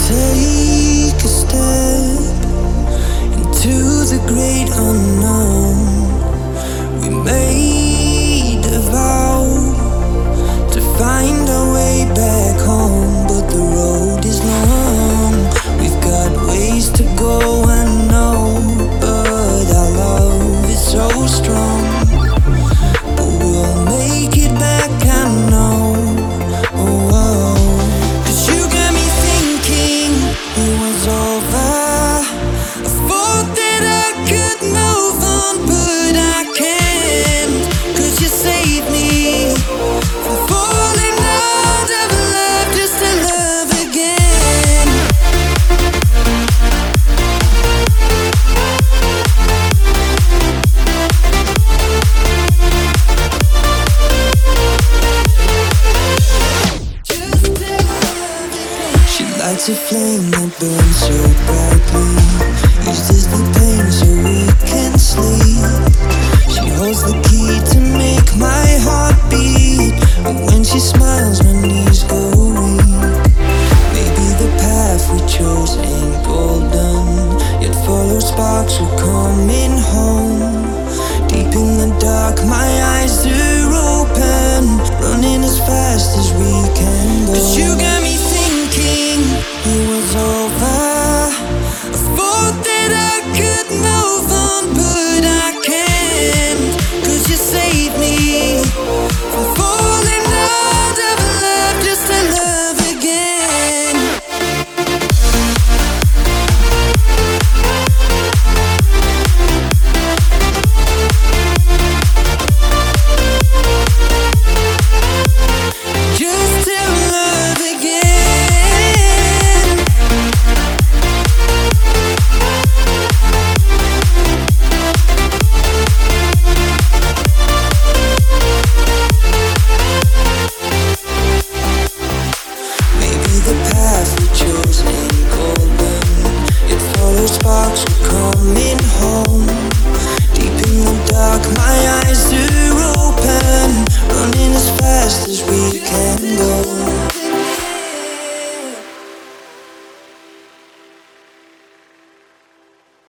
Take a step into the great unknown. We made a vow to find our way back home, but the road is long. We've got ways to go, I know, but our love is so strong. But we'll make it back, I know. Oh, oh. 'Cause you got me thinking it was over. I thought that I could move on, but I can't. 'Cause you saved me from falling out of love just to love again. She lights a flame that burns so brightly, uses the pain so we can sleep. She holds the key to make my heart beat, and when she smiles my knees go weak. Maybe the path we chose ain't golden, yet follow sparks we're coming home. Deep in the dark my eyes are open, running as fast as we can go. 'Cause you got me thinking it was over. I thought that I could move on, but I can't. 'Cause you saved me from falling out of love just to love again. Just to love again. Maybe the path we chose ain't golden, yet follow sparks we're coming home.